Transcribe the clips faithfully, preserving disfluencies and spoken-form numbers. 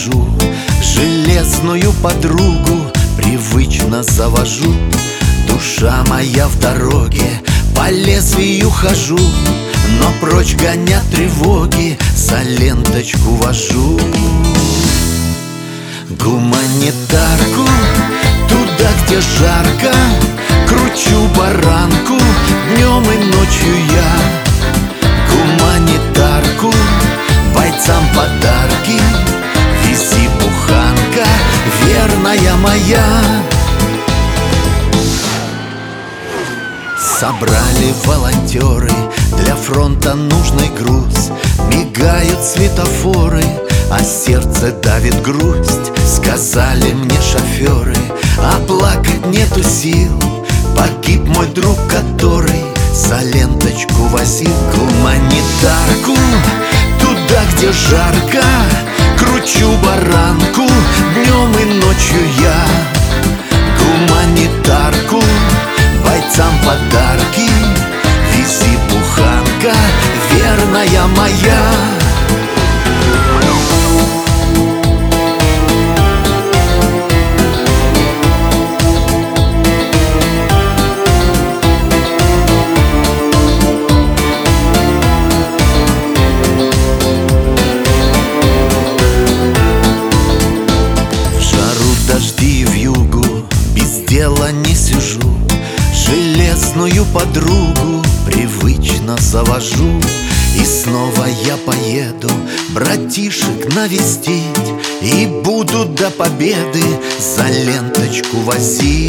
сижу, железную подругу привычно завожу. Душа моя в дороге, по лезвию хожу, но прочь гонят тревоги, за ленточку вожу. Гуманитарку, туда, где жарко, кручу баранку днем и ночью я. Гуманитарку, бойцам подарки вези, буханка, верная моя. Собрали волонтеры для фронта нужный груз, мигают светофоры, а сердце давит грусть. Сказали мне шоферы, а плакать нету сил. Погиб мой друг, который за ленточку возил. Гуманитарку, туда, где жарко, кручу баранку днем и ночью я. Гуманитарку, бойцам подарки вези, буханка, верная моя. Дожди в югу, без дела не сижу, железную подругу привычно завожу. И снова я поеду братишек навестить, и буду до победы за ленточку возить.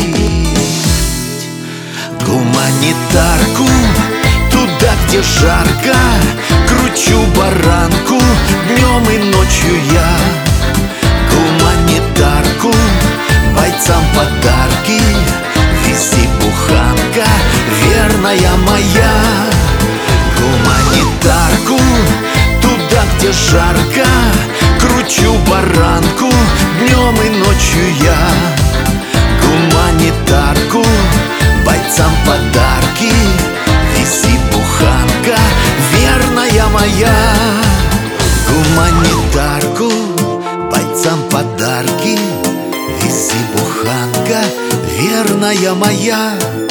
Гуманитарку, туда, где жарко, кручу баранку днем и ночью я. Гуманитарку, бойцам подарки вези, буханка, верная моя. Гуманитарку, туда, где жарко, кручу баранку днем и ночью я. Гуманитарку, бойцам подарки вези, буханка, верная моя. Гуманитарку, бойцам подарки вези, буханка, верная моя.